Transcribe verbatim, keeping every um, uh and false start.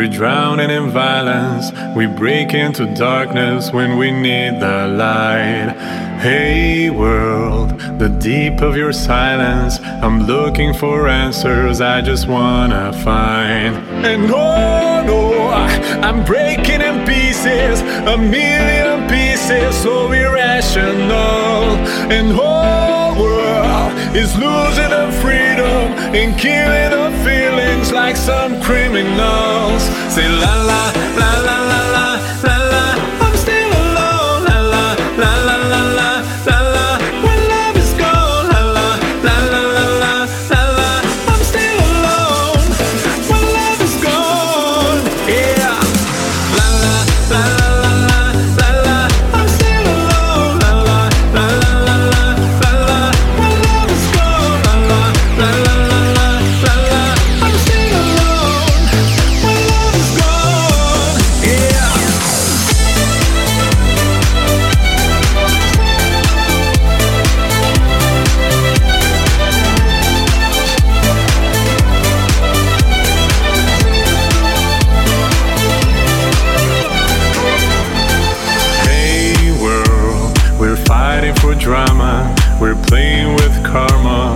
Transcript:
We're drowning in violence. We break into darkness when we need the light. Hey world, the deep of your silence. I'm looking for answers I just wanna find. And oh no, I'm breaking in pieces, a million pieces, so irrational. And whole world is losing their freedom and killing the feelings like some criminals. Say la la la la la la la la. I'm still alone. La la la la la la la la. When love is gone. La la la la la la la la. I'm still alone. When love is gone. Yeah. La la la la la la la la. I'm still alone. La la la la la la la la. When love is gone. La la la la la la la la. I'm still alone. When love is gone. Yeah. Hey world, we're fighting for drama. We're playing with karma.